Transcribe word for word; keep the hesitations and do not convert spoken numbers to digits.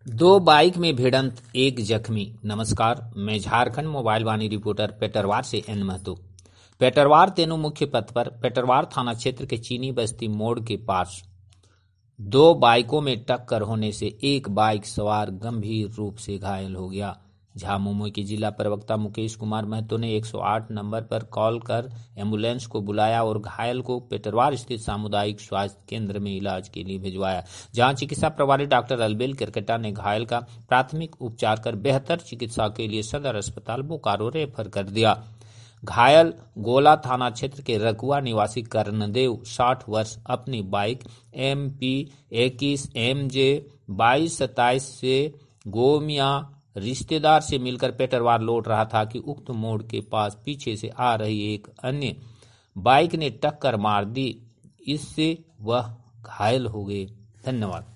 दो बाइक में भिड़ंत, एक जख्मी। नमस्कार, मैं झारखंड मोबाइल वाणी रिपोर्टर पेटरवार से एन महतो। पेटरवार तेनू मुख्य पथ पर पेटरवार थाना क्षेत्र के चीनी बस्ती मोड़ के पास दो बाइकों में टक्कर होने से एक बाइक सवार गंभीर रूप से घायल हो गया। झामुमो के जिला प्रवक्ता मुकेश कुमार महतो ने एक सौ आठ नंबर पर कॉल कर एम्बुलेंस को बुलाया और घायल को पेटरवार स्थित सामुदायिक स्वास्थ्य केंद्र में इलाज के लिए भिजवाया, जहां चिकित्सा प्रभारी डॉक्टर अलबेल किरकेटा ने घायल का प्राथमिक उपचार कर बेहतर चिकित्सा के लिए सदर अस्पताल बोकारो रेफर कर दिया। घायल गोला थाना क्षेत्र के रकुआ निवासी कर्णदेव साठ वर्ष अपनी बाइक एम पी इक्कीस एम जे बाईस सत्ताईस से गोमिया रिश्तेदार से मिलकर पेटरवार लौट रहा था कि उक्त मोड़ के पास पीछे से आ रही एक अन्य बाइक ने टक्कर मार दी, इससे वह घायल हो गए। धन्यवाद।